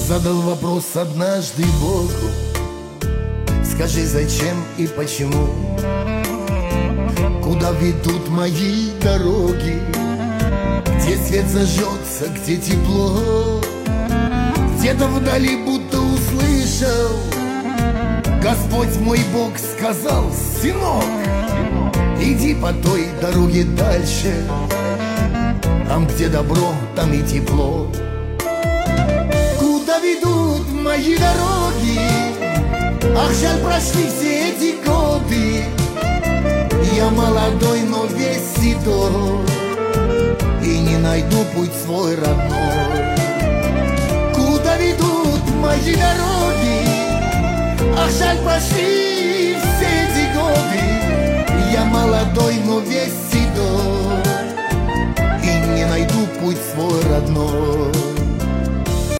Задал вопрос однажды Богу: скажи, зачем и почему? Куда ведут мои дороги? Где свет зажжется, где тепло? Где-то вдали будто услышал, Господь мой Бог сказал: сынок, иди по той дороге дальше, там, где добро, там и тепло. Куда ведут мои дороги? Ах, жаль, прошли все эти годы. Я молодой, но весь седой, и не найду путь свой родной. Куда ведут мои дороги? Ах, жаль, прошли все эти годы. Я молодой, но весь седой, и не найду путь свой родной.